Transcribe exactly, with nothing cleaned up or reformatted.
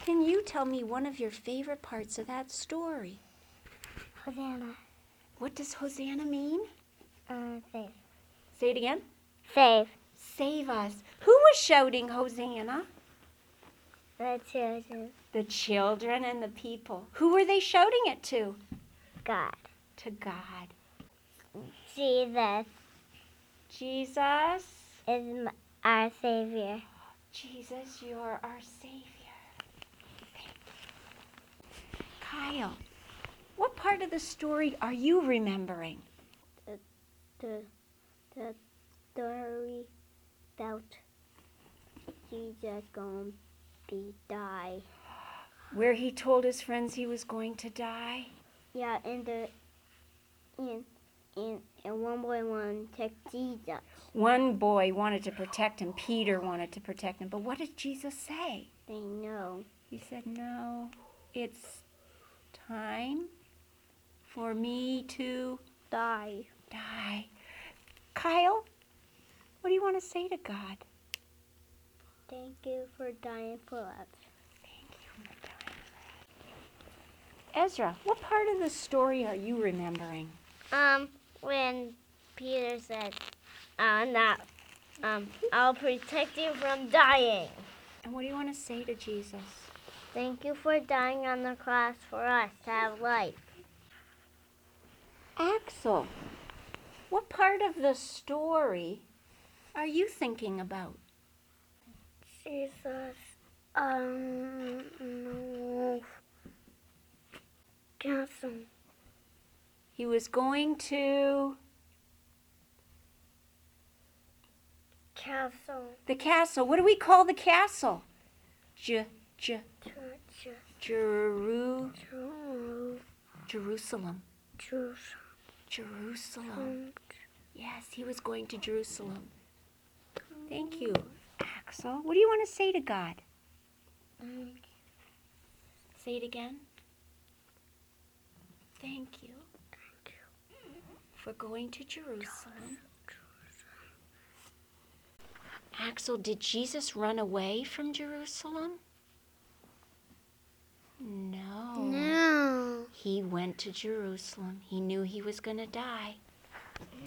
Can you tell me one of your favorite parts of that story? Hosanna. What does Hosanna mean? Uh, save. Say it again. Save. Save us. Who was shouting Hosanna? The children. The children and the people. Who were they shouting it to? God. To God. Jesus Jesus. is m- our Savior. Jesus, you're our Savior. Thank you. Kyle, what part of the story are you remembering? The, the story about Jesus gonna be die. Where he told his friends he was going to die? Yeah, and the and and and one boy wanted to take Jesus. One boy wanted to protect him. Peter wanted to protect him. But what did Jesus say? They know. He said, no, it's time for me to Die. die. Kyle, what do you want to say to God? Thank you for dying for us. Thank you for dying. Ezra, what part of the story are you remembering? Um, when Peter said, uh, "Now, um, I'll protect you from dying." And what do you want to say to Jesus? Thank you for dying on the cross for us to have life. Axel, what part of the story are you thinking about? Jesus, um, no. Castle. He was going to Castle. the castle. What do we call the castle? J, J, Church. Jeru, Jerusalem. Jerusalem. Jerusalem. Jerusalem. Yes, he was going to Jerusalem. Thank you, Axel. What do you want to say to God? Um, Say it again. Thank you. Thank you. For going to Jerusalem. Axel, did Jesus run away from Jerusalem? No. No. He went to Jerusalem. He knew he was going to die.